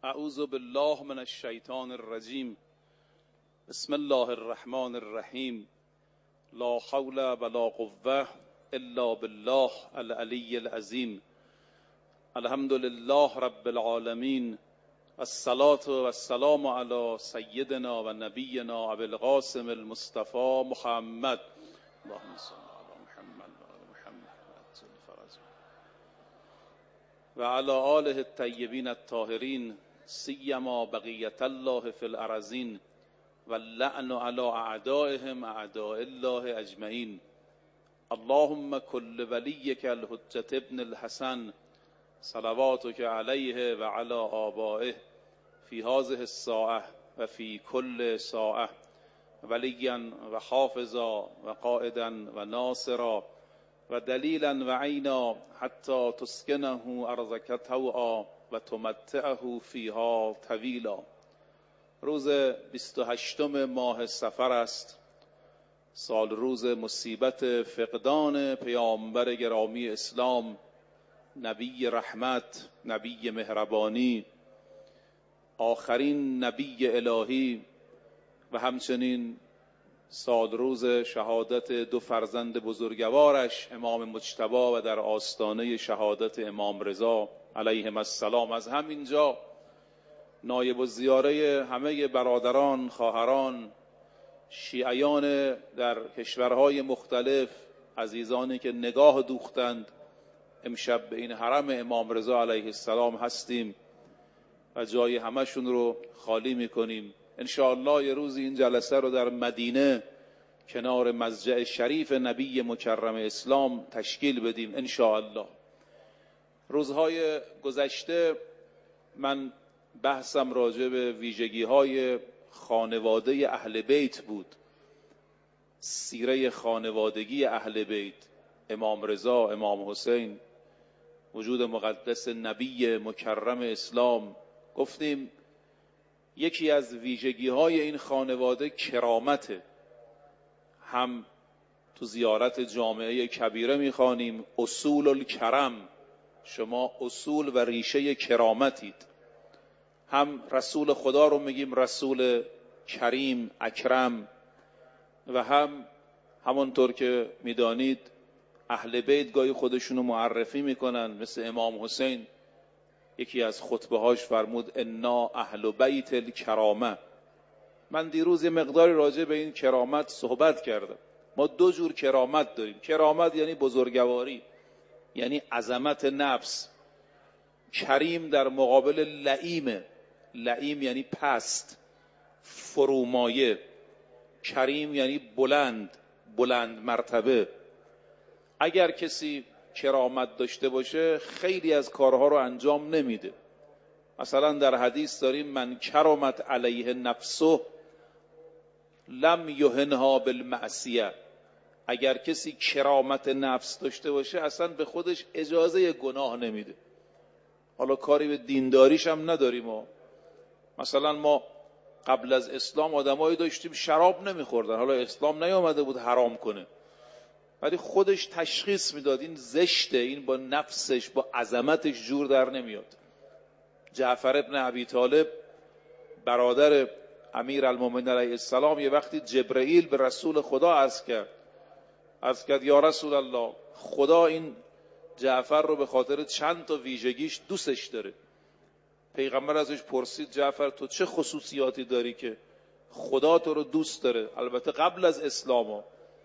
اعوذ بالله من الشیطان الرجیم. بسم الله الرحمن الرحیم. لا حول ولا قوة الا بالله العلی العظیم. الحمد لله رب العالمین. الصلاة والسلام علی سیدنا و نبینا ابی القاسم المصطفى محمد. اللهم صل علی محمد و آل محمد و علی آله الطیبین الطاهرین، سیما بقیت الله فی الارضین و اللعن علی اعدائهم اعداء الله اجمعین. اللهم کل ولیک الحجة ابن الحسن صلواتک علیه و علی آبائه فی هذه الساعة و فی کل ساعة ولیا و حافظا و قائدا و ناصرا و دلیلا و عینا حتی تسکنه ارضک طوعا و تمتعه فیها طویلا. روز 28 ماه صفر است، سال روز مصیبت فقدان پیامبر گرامی اسلام، نبی رحمت، نبی مهربانی، آخرین نبی الهی، و همچنین سال روز شهادت دو فرزند بزرگوارش، امام مجتبی و در آستانه شهادت امام رضا علیهم السلام. از همینجا نایب الزیاره همه برادران، خواهران، شیعیان در کشورهای مختلف، عزیزانی که نگاه دوختند امشب به این حرم امام رضا علیه السلام هستیم و جای همشون رو خالی میکنیم. انشاءالله یه روزی این جلسه رو در مدینه کنار مسجد شریف نبی مکرم اسلام تشکیل بدیم انشاءالله. روزهای گذشته من بحثم راجع به ویژگی‌های خانواده اهل بیت بود، سیره خانوادگی اهل بیت، امام رضا، امام حسین، وجود مقدس نبی مکرم اسلام. گفتیم یکی از ویژگی‌های این خانواده کرامته. هم تو زیارت جامعه کبیره می‌خوانیم اصول الکرم، شما اصول و ریشه کرامتید. هم رسول خدا رو میگیم رسول کریم اکرم، و همونطور که میدانید اهل بیت گاهی خودشونو معرفی میکنن، مثل امام حسین یکی از خطبه‌هاش فرمود انا اهل بیت الکرامه. من دیروز یه مقداری راجع به این کرامت صحبت کردم. ما دو جور کرامت داریم. کرامت یعنی بزرگواری، یعنی عظمت نفس. کریم در مقابل لئیمه. لئیم یعنی پست، فرومایه. کریم یعنی بلند، بلند مرتبه. اگر کسی کرامت داشته باشه خیلی از کارها رو انجام نمیده. مثلا در حدیث داریم من کرمت علیه نفسه لم یهنها بالمعصیه. اگر کسی کرامت نفس داشته باشه اصلا به خودش اجازه گناه نمیده. حالا کاری به دینداریش هم نداریم. مثلا ما قبل از اسلام آدمایی داشتیم شراب نمیخوردن، حالا اسلام نیامده بود حرام کنه، ولی خودش تشخیص میداد این زشته، این با نفسش با عظمتش جور در نمیاد. جعفر ابن ابی طالب برادر امیر المومنین علیه السلام یه وقتی جبرئیل به رسول خدا عرض کرد یا رسول الله، خدا این جعفر رو به خاطر چند تا ویژگیش دوستش داره. پیغمبر ازش پرسید جعفر تو چه خصوصیاتی داری که خدا تو رو دوست داره؟ البته قبل از اسلام.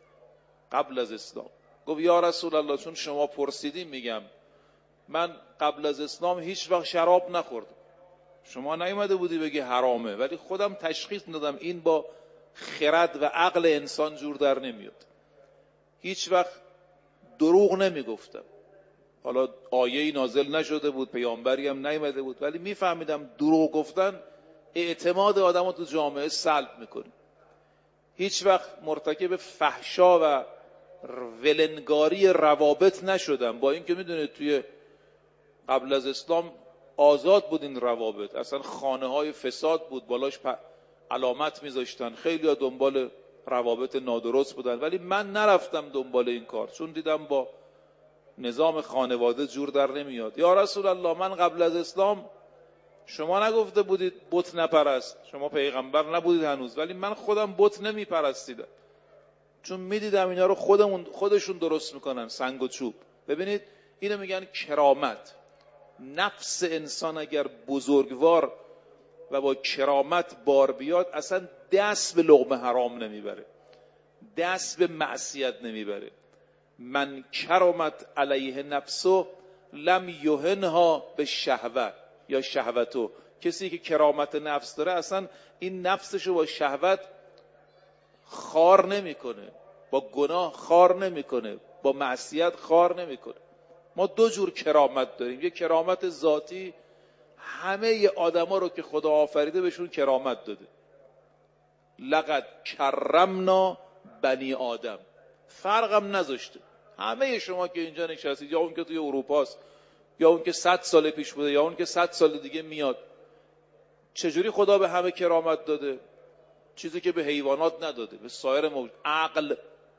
گفت یا رسول الله چون شما پرسیدین میگم من قبل از اسلام هیچ وقت شراب نخوردم. شما نیومده بودی بگی حرامه، ولی خودم تشخیص دادم این با خرد و عقل انسان جور در نمیاد. هیچ وقت دروغ نمیگفتم. حالا آیه‌ای نازل نشده بود، پیامبری هم نیامده بود، ولی میفهمیدم دروغ گفتن اعتماد آدمو تو جامعه سلب میکنه. هیچ وقت مرتکب فحشا و ولنگاری روابط نشدم، با اینکه میدونید توی قبل از اسلام آزاد بود این روابط، اصلا خانه‌های فساد بود، بالاش علامت میذاشتن، خیلی‌ها دنبال روابط نادرست بودن، ولی من نرفتم دنبال این کار چون دیدم با نظام خانواده جور در نمیاد. یا رسول الله من قبل از اسلام شما نگفته بودید بت نپرست، شما پیغمبر نبودید هنوز، ولی من خودم بت نمیپرستیدم، چون میدیدم اینا رو خودشون درست میکنن، سنگ و چوب. ببینید اینو میگن کرامت. نفس انسان اگر بزرگوار و با کرامت بار بیاد، اصلا دست به لقمه حرام نمیبره، دست به معصیت نمیبره. من کرامت علیه نفسه لم یهنها به شهوت یا شهوتو. کسی که کرامت نفس داره اصلا این نفسشو با شهوت خار نمیکنه، با گناه خار نمیکنه، با معصیت خار نمیکنه. ما دو جور کرامت داریم. یک کرامت ذاتی، همه آدما رو که خدا آفریده بهشون کرامت داده. لقد کرمنا بنی آدم، فرقم نذاشته. همه شما که اینجا نشستید، یا اون که توی اروپاست، یا اون که 100 سال پیش بوده، یا اون که 100 سال دیگه میاد، چجوری خدا به همه کرامت داده؟ چیزی که به حیوانات نداده، به سایر موجود. عقل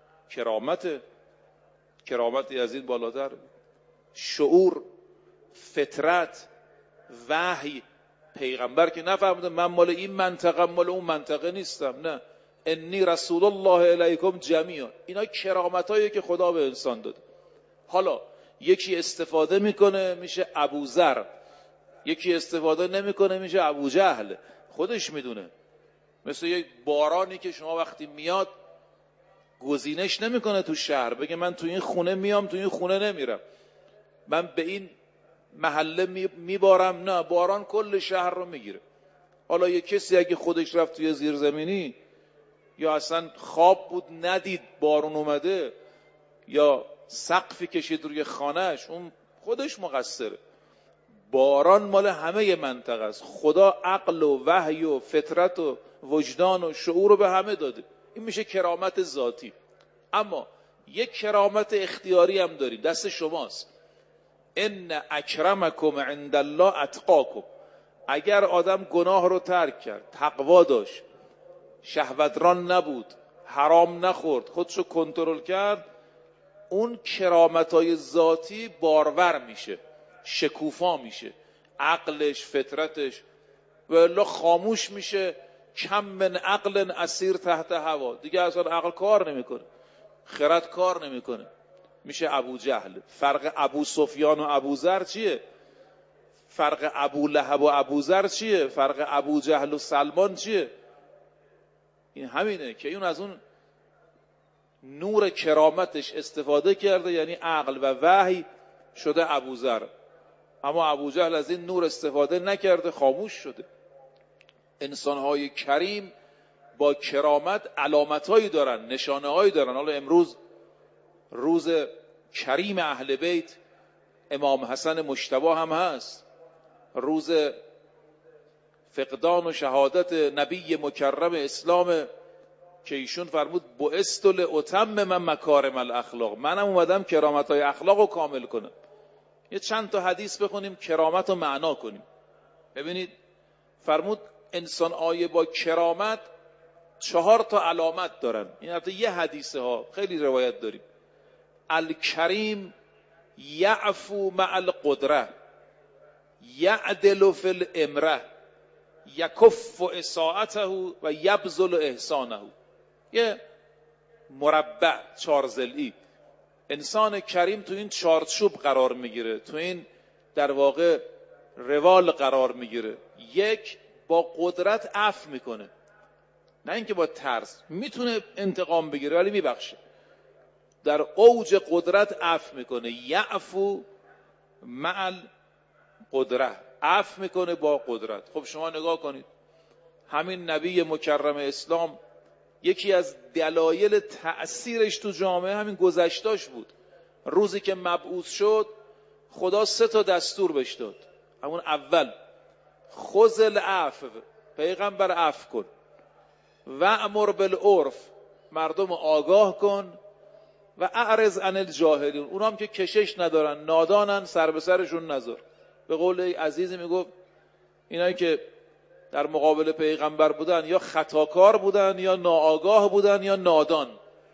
کرامتی از این بالاتر، شعور، فطرت، وحی. پیغمبر که نفهمیده من مال این منطقه مال اون منطقه نیستم، نه، انی رسول الله الیکم جمیعا. اینا کرامتایی که خدا به انسان داده. حالا یکی استفاده میکنه میشه ابوذر، یکی استفاده نمیکنه میشه ابوجهل، خودش میدونه. مثل یک بارانی که شما وقتی میاد گزینش نمیکنه تو شهر، بگه من تو این خونه میام تو این خونه نمیرم، من به این محله میبارم، نه، باران کل شهر رو میگیره. حالا یه کسی اگه خودش رفت توی زیرزمینی، یا اصلا خواب بود ندید بارون اومده، یا سقفی کشید روی خانهش، اون خودش مقصره. باران مال همه منطقه است. خدا عقل و وحی و فطرت و وجدان و شعور رو به همه داده. این میشه کرامت ذاتی. اما یک کرامت اختیاری هم داریم، دست شماست. ان اکرمکم عند الله اتقاکم. اگر آدم گناه رو ترک کرد، تقوا داشت، شهوتران نبود، حرام نخورد، خودشو کنترل کرد، اون کرامتای ذاتی بارور میشه، شکوفا میشه، عقلش، فطرتش، و الا خاموش میشه. کم من عقل اسیر تحت هوا، دیگه اصلا عقل کار نمیکنه، خرد کار نمیکنه، میشه ابو جهل. فرق ابو سفیان و ابو ذر چیه؟ فرق ابو لهب و ابو ذر چیه؟ فرق ابو جهل و سلمان چیه؟ این همینه که اون از اون نور کرامتش استفاده کرده، یعنی عقل و وحی، شده ابو ذر. اما ابو جهل از این نور استفاده نکرده، خاموش شده. انسانهای کریم با کرامت علامتهایی دارن، نشانه‌هایی دارن. حالا امروز روز کریم اهل بیت، امام حسن مجتبی هم هست، روز فقدان و شهادت نبی مکرم اسلام که ایشون فرمود بعثت لاتمم مکارم الاخلاق، منم اومدم کرامت‌های اخلاق رو کامل کنم. یه چند تا حدیث بخونیم کرامت رو معنا کنیم. ببینید فرمود انسان آیه با کرامت 4 تا علامت دارن. این البته یه حدیثه ها، خیلی روایت داریم. الکریم یعفو مع القدره، یعدل فی الامره، یکف اساءته و یبذل احسانه. یه مربع 4 ضلعی. انسان کریم تو این چارچوب قرار میگیره، تو این در واقع روال قرار میگیره. یک، با قدرت عفو میکنه، نه اینکه با ترس. میتونه انتقام بگیره ولی میبخشه. در اوج قدرت عفو میکنه، یعفو مع القدره، عفو میکنه با قدرت. خب شما نگاه کنید، همین نبی مکرم اسلام یکی از دلایل تأثیرش تو جامعه همین گذشتاش بود. روزی که مبعوث شد خدا 3 تا دستور بهش داد. همون اول خذ العفو، پیغمبر عفو کن، و امر بالعرف، مردم آگاه کن، و اعرض عن الجاهلین، اونام که کشش ندارن، نادانن، سر به سرشون نذار. به قول عزیزی میگفت اینایی که در مقابل پیغمبر بودن یا خطاکار بودن یا ناآگاه بودن یا نادان.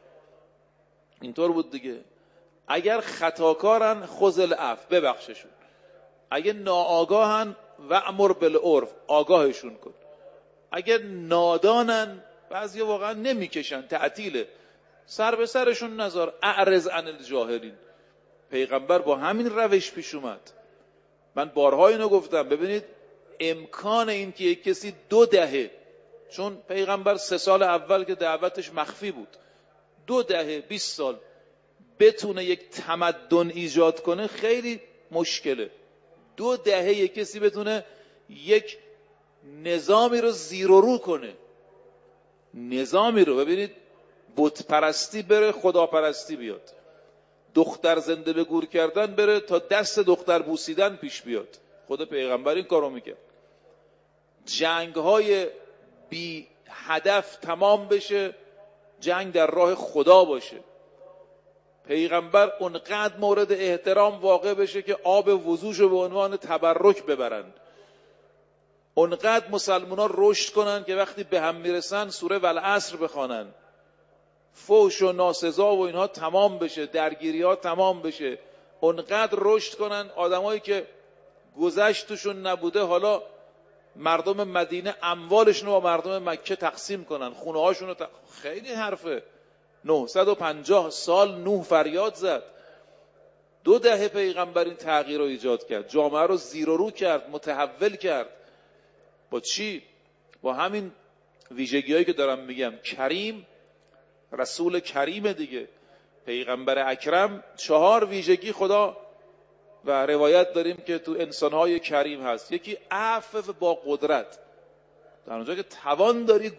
اینطور بود دیگه. اگر خطاکارن خذ العفو، ببخششون. اگه ناآگاهن وأمر بالعرف، آگاهشون کن. اگه نادانن بعضی واقعا نمیکشن، تعطیله، سر به سرشون نذار. اعرض عن الجاهلین. پیغمبر با همین روش پیش اومد. من بارها اینو گفتم، ببینید امکان این که یک کسی 2 دهه، چون پیغمبر 3 سال اول که دعوتش مخفی بود، 2 دهه 20 سال بتونه یک تمدن ایجاد کنه خیلی مشکله. 2 دهه یک کسی بتونه یک نظامی رو زیر و رو کنه، نظامی رو. ببینید بت پرستی بره، خدا پرستی بیاد. دختر زنده به گور کردن بره تا دست دختر بوسیدن پیش بیاد. خود پیغمبر این کارو میکرد. جنگ های بی هدف تمام بشه، جنگ در راه خدا باشه. پیغمبر اونقدر مورد احترام واقع بشه که آب وضوشو به عنوان تبرک ببرند. اونقدر مسلمان ها رشد کنن که وقتی به هم میرسن سوره والعصر بخوانن، فحش و ناسزا و اینها تمام بشه، درگیری ها تمام بشه. اونقدر رشد کنن آدمایی که گذشت توشون نبوده، حالا مردم مدینه اموالشون رو با مردم مکه تقسیم کنن، خونه هاشون رو خیلی حرفه. 950 سال نوح فریاد زد. 2 دهه پیغمبر این تغییر رو ایجاد کرد، جامعه رو زیر و رو کرد، متحول کرد. با چی؟ با همین ویژگی هایی که دارم میگم. کریم، رسول کریم دیگه، پیغمبر اکرم. 4 ویژگی خدا و روایت داریم که تو انسانهای کریم هست. یکی عفو با قدرت، در اونجا که توان داری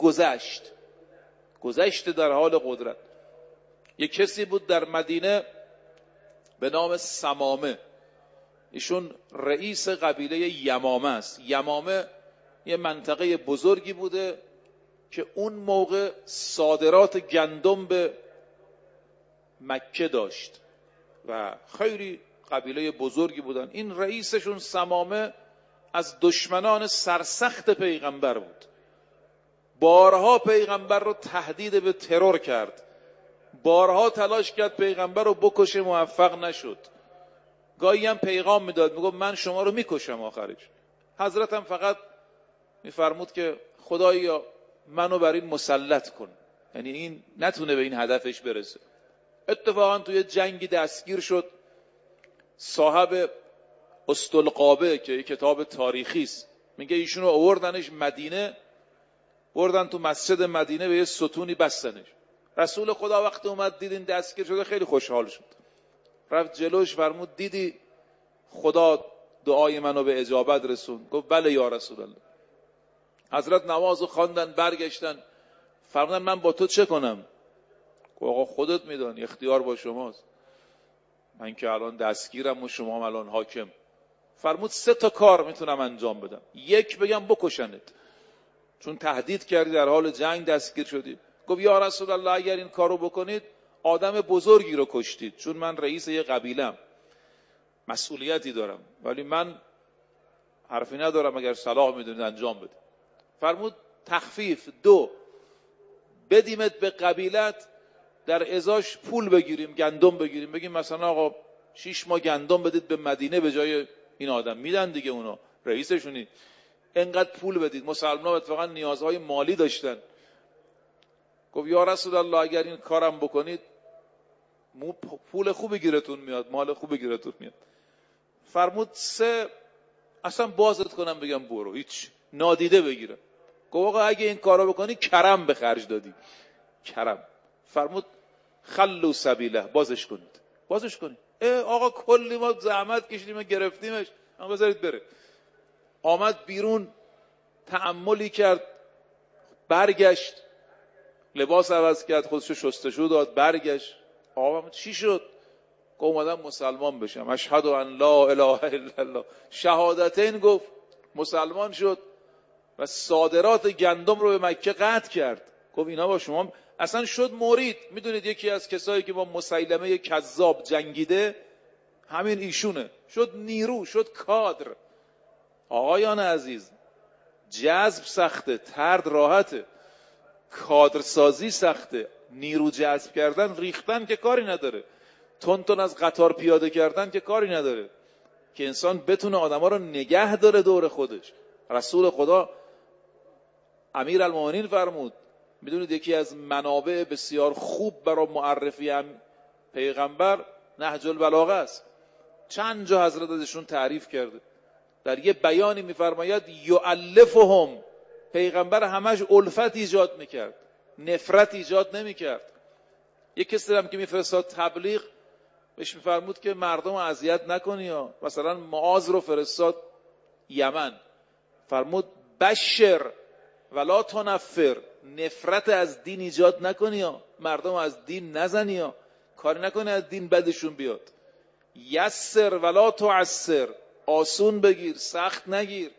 گذشت در حال قدرت. یک کسی بود در مدینه به نام سمامه، ایشون رئیس قبیله یمامه است. یمامه یه منطقه بزرگی بوده که اون موقع صادرات گندم به مکه داشت و خیلی قبیله بزرگی بودن. این رئیسشون سمامه از دشمنان سرسخت پیغمبر بود. بارها پیغمبر رو تهدید به ترور کرد، بارها تلاش کرد پیغمبر رو بکشه، موفق نشد. گاهی هم پیغام میداد، میگفت من شما رو میکشم آخرش. حضرت هم فقط میفرمود که خدایا منو بر این مسلط کن، یعنی این نتونه به این هدفش برسه. اتفاقا توی جنگی دستگیر شد. صاحب استلقابه که یک کتاب تاریخی است میگه ایشونو آوردنش مدینه، بردن تو مسجد مدینه به یه ستونی بستنش. رسول خدا وقتی اومد دید این دستگیر شده خیلی خوشحال شد، رفت جلوش فرمود دیدی خدا دعای منو به اجابت رسوند؟ گفت بله یا رسول الله. حضرت نمازو خواندن، برگشتن، فرمودن من با تو چه کنم؟ گفت آقا خودت میدانی، اختیار با شماست. من که الان دستگیرم و شما هم الان حاکم. فرمود 3 تا کار میتونم انجام بدم. 1 بگم بکشنت، چون تهدید کردی، در حال جنگ دستگیر شدی. گفت یا رسول الله اگر این کارو بکنید آدم بزرگی رو کشتید، چون من رئیس یه قبیله‌ام، مسئولیتی دارم، ولی من حرفی ندارم، اگر صلاح میدونید انجام بده. فرمود تخفیف 2 بدیمت به قبیلت، در ازاش پول بگیریم، گندم بگیریم، بگیم مثلا آقا 6 ماه گندم بدید به مدینه به جای این آدم. میدن دیگه، اونا رئیسشونی، انقدر پول بدید. مسلمان‌ها اتفاقا نیازهای مالی داشتن. گفت یا رسول الله اگر این کارم بکنید پول خوبی گیرتون میاد، مال خوبی گیرتون میاد. فرمود 3 اصلا بازت کنم بگم برو، هیچ، نادیده بگیرم. گفت آقا اگه این کارو بکنی کرم به خرج دادی، کرم. فرمود خلو سبیله، بازش کنید. آقا کلی ما زحمت کشیدیم گرفتیمش، اما بذارید بره. آمد بیرون، تأملی کرد، برگشت، لباس عوض کرد، خودشو شستشو داد، برگشت. آقا چی شد؟ گفت اومدم مسلمان بشم، اشهد ان لا اله الا الله، شهادتین گفت، مسلمان شد و صادرات گندم رو به مکه قطع کرد. گفت اینا با شما اصلا شد مرید. میدونید یکی از کسایی که با مسیلمه کذاب جنگیده همین ایشونه، شد نیرو، شد کادر. آقایان عزیز، جذب سخته، طرد راحته، کادرسازی سخته. نیرو جذب کردن، ریختن که کاری نداره، تون از قطار پیاده کردن که کاری نداره. که انسان بتونه آدما رو نگه داره دور خودش. رسول خدا امیرالمومنین فرمود، میدونید یکی از منابع بسیار خوب برای معرفی پیغمبر نهج البلاغه است. چند جا حضرت ازشون تعریف کرده. در یه بیانی میفرماید یؤلفهم، پیغمبر همش الفت ایجاد میکرد، نفرت ایجاد نمیکرد. یک کسی هم که میفرستاد تبلیغ بهش میفرمود که مردم رو اذیت نکنی. مثلا معاذ رو فرستاد یمن، فرمود بشر ولا تنفر، نفرت از دین ایجاد نکنی، مردم از دین نزنی، کاری نکنی از دین بدشون بیاد. یسر ولا تعسر، آسون بگیر سخت نگیر.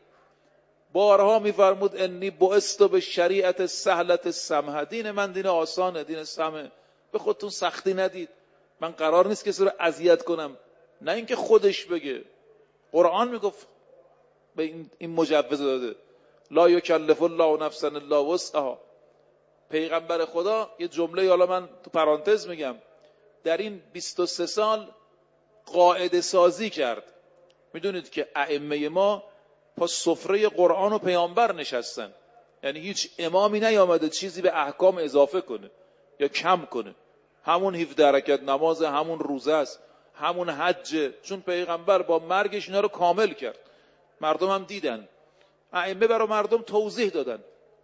بارها میفرمود انی بعثت به شریعت سهلت سمحه، دین من دین آسانه، دین سمحه، به خودتون سختی ندید، من قرار نیست کسی رو اذیت کنم. نه اینکه خودش بگه، قرآن میگفت به این مجوز داده، لا یکلف الله نفسا الا وسعها. پیغمبر خدا یه جمله، حالا من تو پرانتز میگم، در این 23 سال قاعده سازی کرد. میدونید که ائمه ما پا سفره قرآن و پیامبر نشستن، یعنی هیچ امامی نیامده چیزی به احکام اضافه کنه یا کم کنه. همون 17 رکعت نماز، همون روزه است، همون حجه، چون پیغمبر با مرگش اینا رو کامل کرد. مردم هم دیدن، ائمه برای مردم توضیح دادن.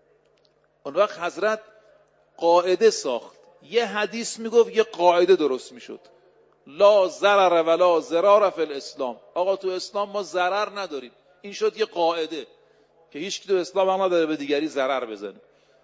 اون وقت حضرت قاعده ساخت. یه حدیث میگفت یه قاعده درست میشد، لا ضرر ولا ضرار فی الاسلام. آقا تو اسلام ما ضرر نداریم. این شد یه قاعده که هیچ کی تو اسلام هم نداره به دیگری ضرر بزنه.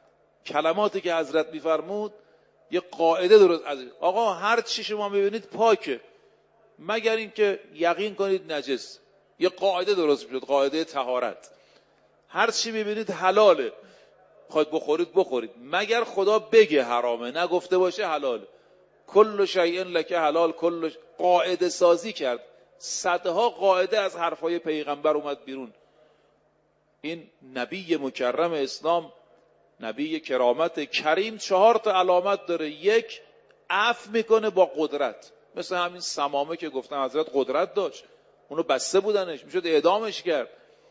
کلماتی که حضرت میفرمود یه قاعده درست. آقا هر چی شما میبینید پاکه مگر اینکه یقین کنید نجس. یه قاعده درست میشد، قاعده طهارت. هر چی میبینید حلاله، خواهید بخورید بخورید، مگر خدا بگه حرامه، نگفته باشه حلاله. کل شیء لک حلال، قاعده سازی کرد. صدها قاعده از حرفای پیغمبر اومد بیرون. این نبی مکرم اسلام، نبی کرامت کریم، 4 تا علامت داره. 1، عفو میکنه با قدرت، مثل همین سمامه که گفتن حضرت قدرت داشت، اونو بسته بودنش، میشد اعدامش کرد.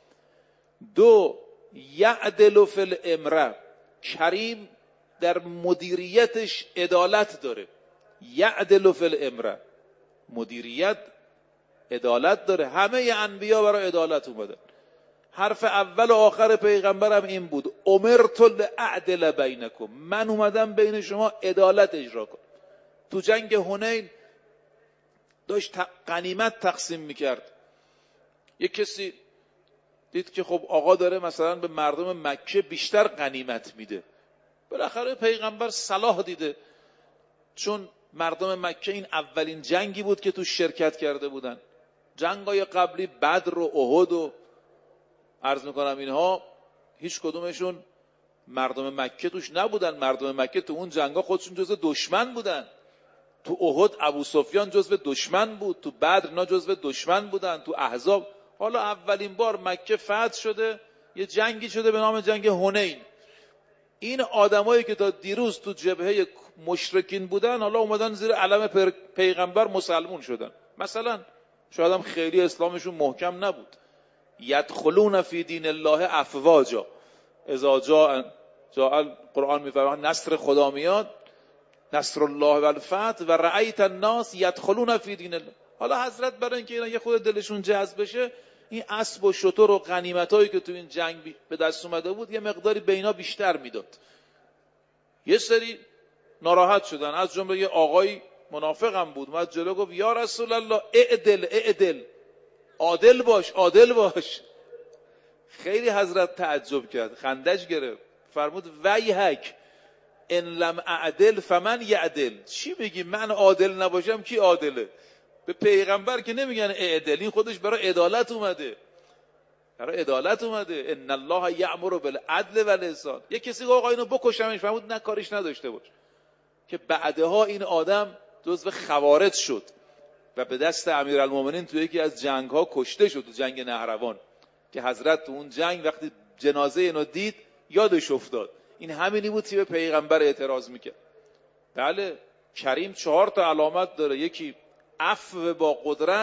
2، یعدل فی الامره، کریم در مدیریتش عدالت داره. یعدل فی الامره، مدیریت عدالت داره. همه انبیا برای عدالت اومدن. حرف اول و آخر پیغمبرم این بود، امرت لاعدل بینکم، من اومدم بین شما عدالت اجرا کنم. تو جنگ حنین داشت غنیمت تقسیم میکرد. یک کسی دید که خب آقا داره مثلا به مردم مکه بیشتر غنیمت میده. بالاخره پیغمبر صلاح دیده، چون مردم مکه این اولین جنگی بود که تو شرکت کرده بودن. جنگای قبلی بدر و احد و عرض میکنم اینها هیچ کدومشون مردم مکه توش نبودن. مردم مکه تو اون جنگا خودشون جزو دشمن بودن. تو احد ابو سفیان جزو دشمن بود، تو بدر اینا جزو دشمن بودن، تو احزاب. حالا اولین بار مکه فتح شده، یه جنگی شده به نام جنگ حنین. این آدمایی که تا دیروز تو جبهه مشرکین بودن، حالا اومدن زیر علم پیغمبر مسلمون شدن. مثلا شاید هم خیلی اسلامشون محکم نبود. یدخلون فی دین الله افواجا، اذا جاء قرآن میفرماید نصر خدا میاد، نصر الله و الفتح، و رأیت الناس یدخلون فی دین الله. حالا حضرت برای اینکه اینا یه خود دلشون جذب بشه، این اسب و شتر و غنیمتایی که تو این جنگ به دست اومده بود یه مقداری به اینا بیشتر میداد. یه سری ناراحت شدن، از جمله یه آقای منافق هم بود، اومد جلو گفت یا رسول الله اعدل اعدل، عادل باش عادل باش. خیلی حضرت تعجب کرد، خندش گرفت، فرمود ویحک ان لم اعدل فمن یعدل. چی میگی من عادل نباشم کی عادله؟ به پیغمبر که نمیگن اعدل، این خودش برای عدالت اومده، برای عدالت اومده. ان الله یأمر بالعدل والاحسان. یک کسی گفت آقا اینو بکشمش، فرمود نه کاریش نداشته باش. که بعدها این آدم جزو خوارج شد و به دست امیرالمومنین توی یکی از جنگ ها کشته شد، تو جنگ نهروان، که حضرت تو اون جنگ وقتی جنازه اینو دید یادش افتاد. این همینی بود که به پیغمبر اعتراض میکرد. بله، کریم 4 تا علامت داره. یکی عفو با قدرت،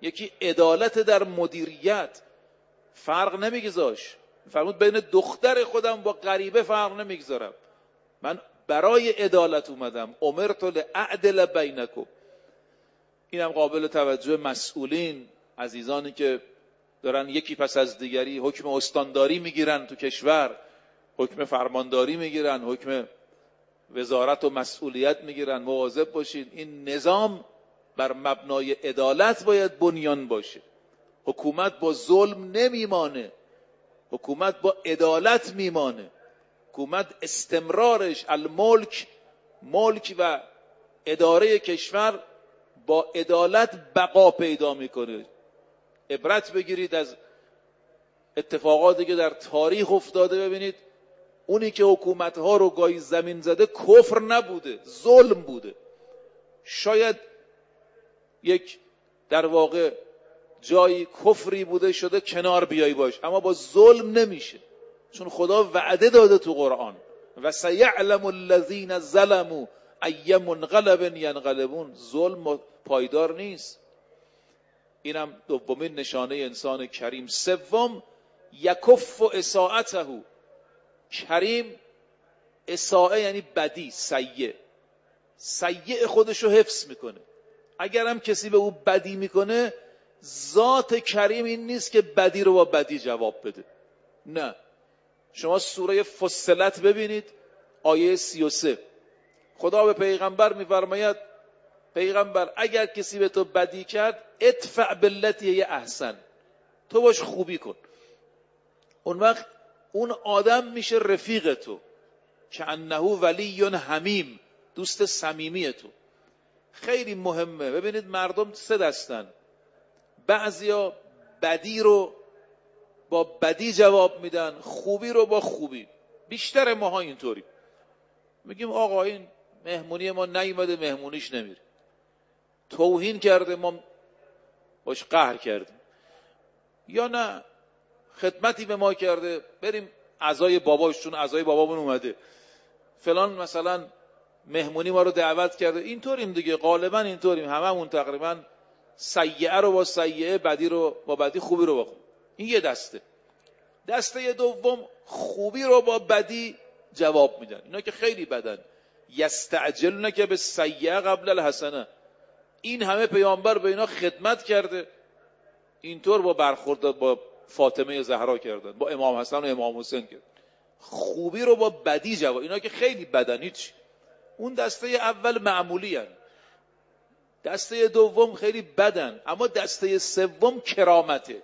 یکی عدالت در مدیریت. فرق نمیگذاش. فرمود بین دختر خودم با غریبه فرق نمیگذارم، من برای عدالت اومدم. امرت لأعدل بینکم. اینم قابل توجه مسئولین، عزیزانی که دارن یکی پس از دیگری حکم استانداری میگیرن تو کشور، حکم فرمانداری میگیرن، حکم وزارت و مسئولیت میگیرن. مواظب باشید این نظام بر مبنای عدالت باید بنیان باشه. حکومت با ظلم نمیمانه، حکومت با عدالت میمانه. حکومت استمرارش الملک، ملک و اداره کشور با عدالت بقا پیدا میکنه. عبرت بگیرید از اتفاقاتی که در تاریخ افتاده. ببینید اونی که حکومتها رو گاهی زمین زده کفر نبوده، ظلم بوده. شاید یک در واقع جایی کفری بوده شده کنار بیایی باش، اما با ظلم نمیشه، چون خدا وعده داده تو قرآن و سیعلم الذین ظلموا ای منقلب ینقلبون. ظلم پایدار نیست. اینم دومین نشانه انسان کریم. سوم یکف اساءته. کریم اساءه یعنی بدی، سیء خودشو حفظ میکنه. اگر هم کسی به او بدی میکنه، ذات کریم این نیست که بدی رو با بدی جواب بده. نه. شما سوره فصلت ببینید آیه 33. خدا به پیغمبر میفرماید پیغمبر اگر کسی به تو بدی کرد ادفع بالتی هی احسن، تو باش خوبی کن. اون وقت اون آدم میشه رفیق تو، که انه ولی حمیم، دوست صمیمی تو. خیلی مهمه. ببینید مردم سه دستن. بعضیا بدی رو با بدی جواب میدن، خوبی رو با خوبی. بیشتر ماها اینطوری میگیم آقا این مهمونی ما نیومده، مهمونیش نمیره. توهین کرده ما باش قهر کردیم، یا نه خدمتی به ما کرده بریم عزای باباش، چون عزای بابامون اومده. فلان مثلا مهمونی ما رو دعوت کرده. اینطوریم دیگه، غالبا اینطوریم هممون تقریبا. سیئه رو با سیئه، بدی رو با بدی، خوبی رو با خوبی. این یه دسته. دسته دوم خوبی رو با بدی جواب میدن. اینا که خیلی بدن. یستعجلون که به سیئه قبل الحسنه. این همه پیامبر به اینا خدمت کرده، اینطور با برخورد با فاطمه زهرا کردن، با امام حسن و امام حسین کردن. خوبی رو با بدی جواب. اینا که خیلی بدن. هیچ. اون دسته اول معمولی هن. دسته دوم خیلی بدن. اما دسته سوم کرامته.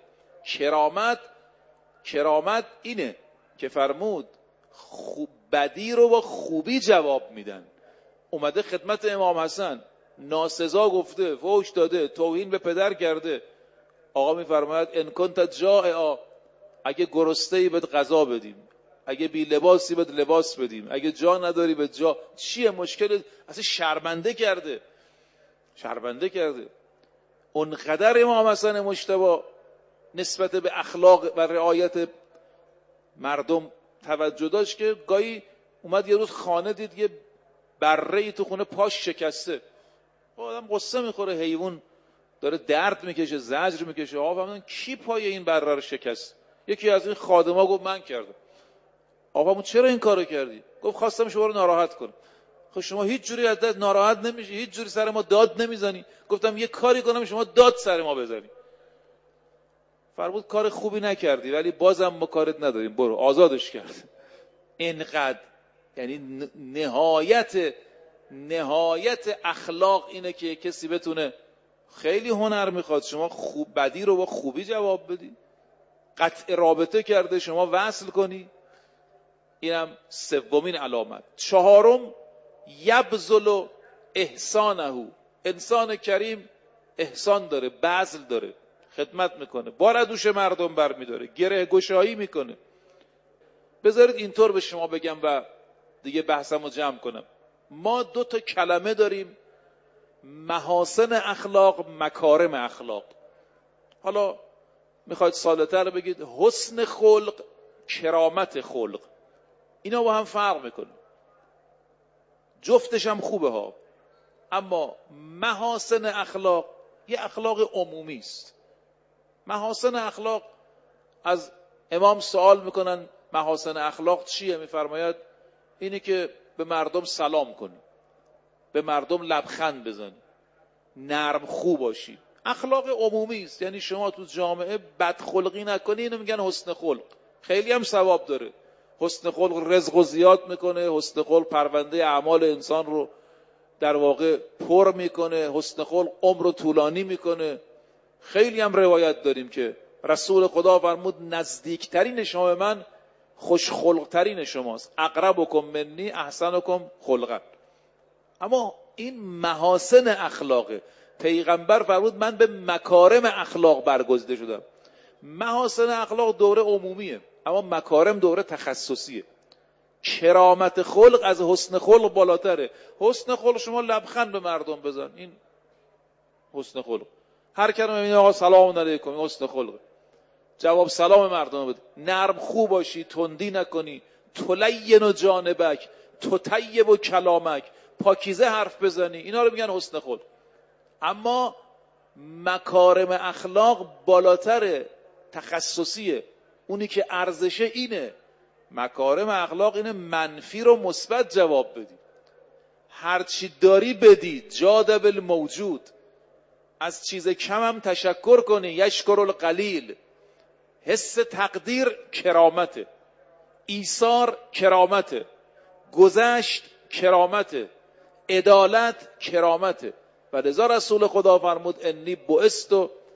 کرامت اینه که فرمود بدی رو با خوبی جواب میدن. اومده خدمت امام حسن، ناسزا گفته، فحش داده، توهین به پدر کرده. آقا میفرماید ان کنت جائعا، اگه گرسنه‌ای بهت غذا بدیم، اگه بی لباسی بهت لباس بدیم، اگه جا نداری به جا. چیه مشکل؟ اصلا شرمنده کرده. اونقدر امام حسن مجتبی نسبت به اخلاق و رعایت مردم توجه داشت که گاهی اومد یه روز خانه دید یه بره‌ای تو خونه پاش شکسته. آدم قصه میخوره، حیوان داره درد میکشه، زجر میکشه. آقا فهمیدن کی پای این بره رو شکست؟ یکی از این خادما گفت من کردم. آقا چرا این کارو کردی؟ گفت خواستم شما رو ناراحت کنم. خب شما هیچ جوری از دست ناراحت نمیشی، هیچ جوری سر ما داد نمیزنی. گفتم یه کاری کنم شما داد سر ما بزنی. فرمود کار خوبی نکردی ولی بازم ما کارت نداریم، برو. آزادش کرد. اینقدر یعنی نهایت اخلاق اینه که کسی بتونه، خیلی هنر میخواد شما بدی رو با خوبی جواب بدی. قطع رابطه کرده شما وصل کنی. اینم سومین علامت. چهارم یبذل احسانه. انسان کریم احسان داره، بذل داره، خدمت میکنه، بار دوش مردم برمیداره، گره گشایی میکنه. بذارید اینطور به شما بگم و دیگه بحثمو جمع کنم. ما 2 کلمه داریم: محاسن اخلاق، مکارم اخلاق. حالا میخواید ساده‌تر بگید حسن خلق، کرامت خلق. اینا با هم فرق میکنه. جفتش هم خوبه ها، اما محاسن اخلاق یه اخلاق عمومی است. محاسن اخلاق، از امام سوال میکنن محاسن اخلاق چیه؟ میفرماید اینی که به مردم سلام کنی، به مردم لبخند بزنی، نرم خو باشی. اخلاق عمومی است. یعنی شما تو جامعه بدخلقی نکنی، اینو میگن حسن خلق. خیلی هم ثواب داره. حسن خلق رزق رو زیاد میکنه، حسن خلق پرونده اعمال انسان رو در واقع پر میکنه، حسن خلق عمر رو طولانی میکنه. خیلی هم روایت داریم که رسول خدا فرمود نزدیکترین شما به من خوشخلقترین شماست، اقربکم منی احسنکم خلقا. اما این محاسن اخلاقه. پیغمبر فرمود من به مکارم اخلاق برگزیده شدم. محاسن اخلاق دوره عمومیه، اما مکارم دوره تخصصیه. کرامت خلق از حسن خلق بالاتره. حسن خلق شما لبخند به مردم بزن، این حسن خلق. هر کی میبینی آقا سلام علیکم، این حسن خلق. جواب سلام مردم بده. نرم خو باشی، تندی نکنی. تلین و جانبک، تطیب و کلامک، پاکیزه حرف بزنی، اینا رو میگن حسن خلق. اما مکارم اخلاق بالاتر، تخصصیه. اونی که ارزشه اینه. مکارم اخلاق اینه منفی رو مثبت جواب بدی، هرچی داری بدی، جاد بالموجود. از چیز کم هم تشکر کنی، یشکر القلیل. حس تقدیر کرامته، ایثار کرامته، گذشت کرامته، عدالت کرامته. و لذا رسول خدا فرمود انی بعثت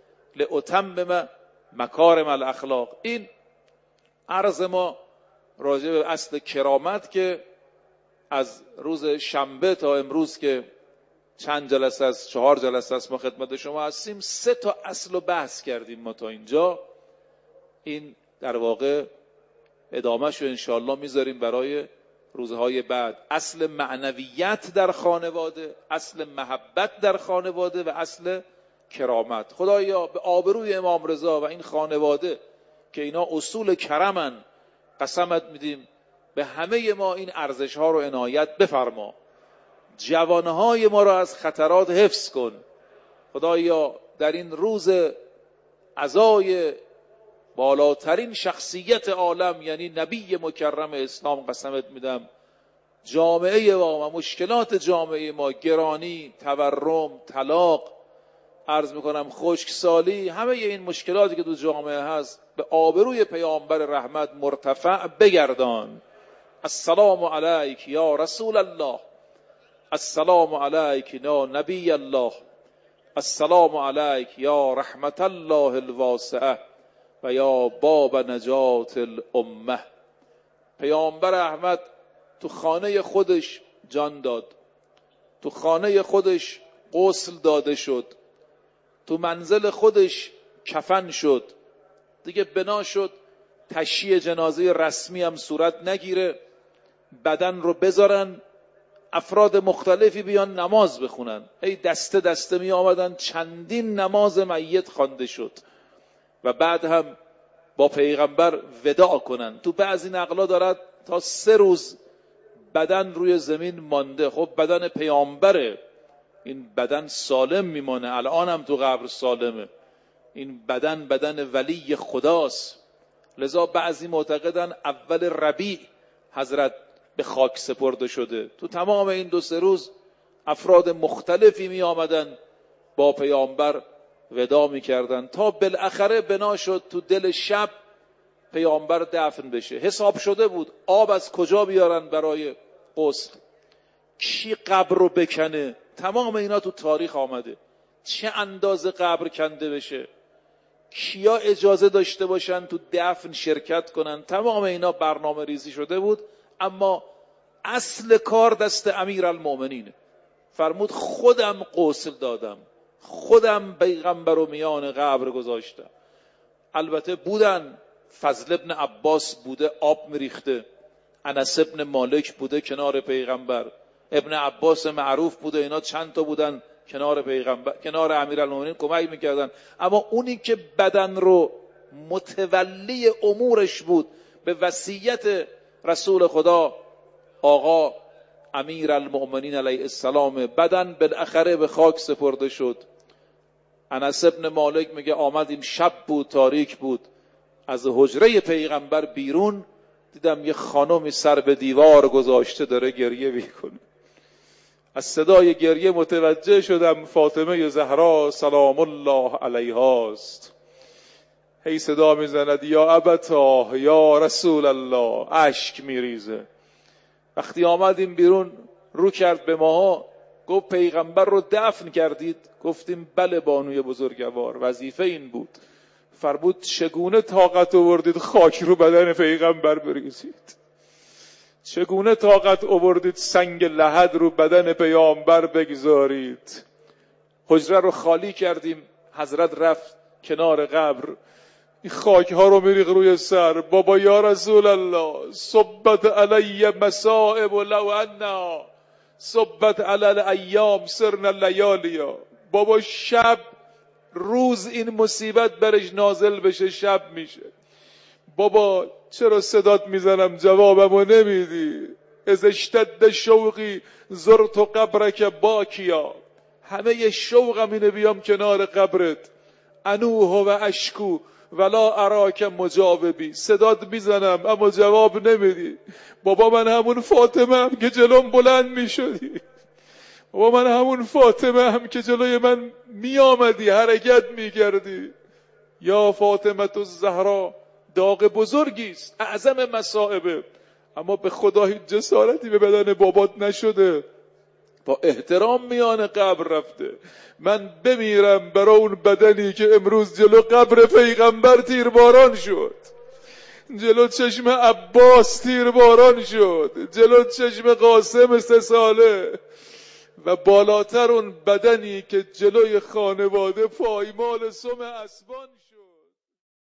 لاتمم مکارم الاخلاق. این عرض ما راجع به اصل کرامت که از روز شنبه تا امروز که چند جلسه است، 4 جلسه است ما خدمت شما هستیم، 3 تا اصل رو بحث کردیم ما تا اینجا. این در واقع ادامهش رو انشاءالله میذاریم برای روزهای بعد. اصل معنویت در خانواده، اصل محبت در خانواده و اصل کرامت. خدایا به آبروی امام رضا و این خانواده که اینا اصول کرمن قسمت میدیم، به همه ما این ارزش ها رو عنایت بفرما. جوانهای ما رو از خطرات حفظ کن. خدایا در این روز عزای بالاترین شخصیت عالم یعنی نبی مکرم اسلام قسمت میدم، جامعه ما و مشکلات جامعه ما، گرانی، تورم، طلاق، عرض میکنم خشکسالی، همه این مشکلاتی که تو جامعه هست به آبروی پیامبر رحمت مرتفع بگردان. السلام علیک یا رسول الله، السلام علیک یا نبی الله، السلام علیک یا رحمت الله الواسعه و یا باب نجات الامه. پیامبر احمد تو خانه خودش جان داد، تو خانه خودش غسل داده شد، تو منزل خودش کفن شد. دیگه بنا شد تشییع جنازه رسمی هم صورت نگیره، بدن رو بذارن افراد مختلفی بیان نماز بخونن. ای دسته دسته می آمدن، چندین نماز میت خوانده شد و بعد هم با پیغمبر وداع کنن. تو بعضی نقلا دارد تا 3 روز بدن روی زمین مانده. خب بدن پیامبره، این بدن سالم میمانه، الان هم تو قبر سالمه. این بدن بدن ولی خداست. لذا بعضی معتقدن اول ربیع حضرت به خاک سپرده شده. تو تمام این 2-3 روز افراد مختلفی می آمدن با پیامبر وداع می کردن تا بالاخره بنا شد تو دل شب پیامبر دفن بشه. حساب شده بود آب از کجا بیارن برای غسل، کی قبر رو بکنه، تمام اینا تو تاریخ آمده. چه اندازه قبر کنده بشه، کیا اجازه داشته باشن تو دفن شرکت کنن، تمام اینا برنامه ریزی شده بود. اما اصل کار دست امیرالمؤمنینه. فرمود خودم غسل دادم، خودم پیغمبر رو میان قبر گذاشتم. البته بودن، فضل ابن عباس بوده آب میریخته، انس ابن مالک بوده کنار پیغمبر، ابن عباس معروف بوده، اینا چند تا بودن کنار پیغمبر، کنار امیرالمومنین کمک میکردن. اما اونی که بدن رو متولی امورش بود به وصیت رسول خدا آقا امیرالمؤمنین علیه السلام، بدن بالاخره به خاک سپرده شد. انس ابن مالک میگه آمدیم، شب بود، تاریک بود، از حجره پیغمبر بیرون دیدم یه خانمی سر به دیوار گذاشته داره گریه میکنه. از صدای گریه متوجه شدم فاطمه زهرا سلام الله علیها است. هی صدا میزند یا ابتا یا رسول الله، اشک میریزه. وقتی آمدیم بیرون رو کرد به ما، گفت پیغمبر رو دفن کردید؟ گفتیم بله بانوی بزرگوار، وظیفه این بود. فرمود چگونه طاقت آوردید خاک رو بدن پیغمبر بریزید؟ چگونه طاقت آوردید سنگ لحد رو بدن پیامبر بگذارید؟ حجره رو خالی کردیم، حضرت رفت کنار قبر، این خاک ها رو میریخ روی سر. بابا یا رسول الله صبت علی مصائب لو انا صبت علی الایام سرنا لیالیا. بابا شب روز این مصیبت برش نازل بشه شب میشه. بابا چرا صدات میزنم جوابمو نمیدی؟ از اشتد شوقی زرت و قبرک باکیا، همه شوقم اینه بیام کنار قبرت. انوه و اشکو ولا اراک مجاوبی، صدات میزنم اما جواب نمیدی. بابا من همون فاطمه هم که جلوم بلند میشدی، بابا من همون فاطمه هم که جلوی من میآمدی حرکت میکردی. یا فاطمه الزهرا، داغ بزرگی است، اعظم مصائب، اما به خدا هیچ جسارتی به بدن بابات نشده. با احترام میان قبر رفته. من بمیرم برای اون بدنی که امروز جلو قبر پیغمبر تیرباران شد، جلو چشم عباس تیرباران شد، جلو چشم قاسم 3 ساله، و بالاتر اون بدنی که جلوی خانواده پایمال سم اسبان